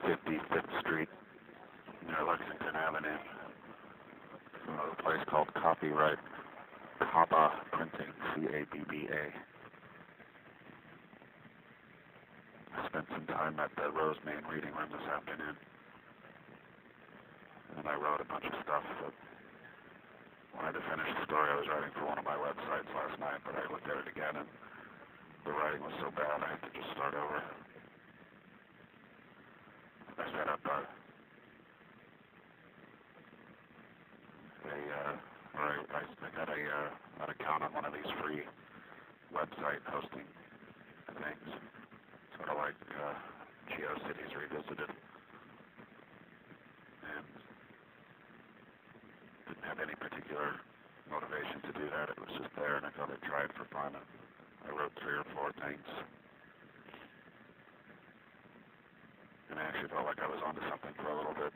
55th Street near Lexington Avenue. A place called Copyright Cabba Printing, C-A-B-B-A. I spent some time at the Rosemane Reading Room this afternoon, and I wrote a bunch of stuff that wanted to finish the story I was writing for one of my websites last night, but I looked at it again and the writing was so bad I had to just start over. I set up I got an account on one of these free website hosting things, sort of like GeoCities Revisited, and didn't have any particular motivation to do that. It was just there, and I thought I'd try it for fun. I wrote 3 or 4 things, and I actually felt like I was onto something for a little bit.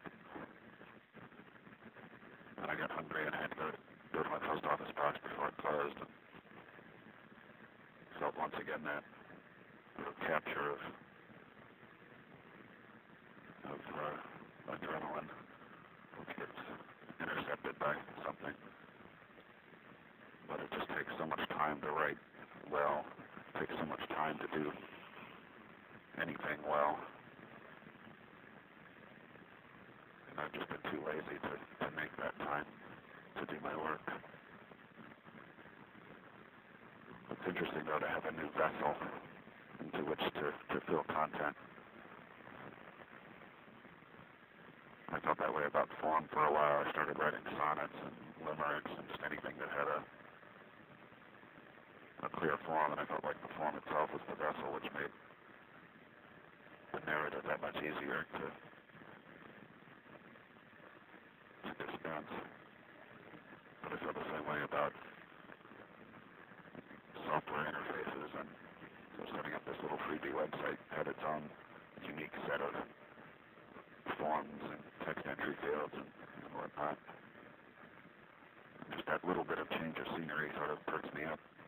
And I got hungry and had to go to my post office box before it closed, and felt once again that capture of adrenaline, which gets intercepted by something. But it just takes so much time to write well. It takes so much time to do anything well. And I've just been too lazy to make that time to do my work. It's interesting, though, to have a new vessel into which to fill content. I felt that way about form for a while. I started writing sonnets and limericks and just anything that had a clear form, and I felt like the form itself was the vessel, which made the narrative that much easier to dispense. But I feel the same way about software interfaces, and so setting up this little freebie website had its own unique set of forms and text entry fields and whatnot. Just that little bit of change of scenery sort of perks me up.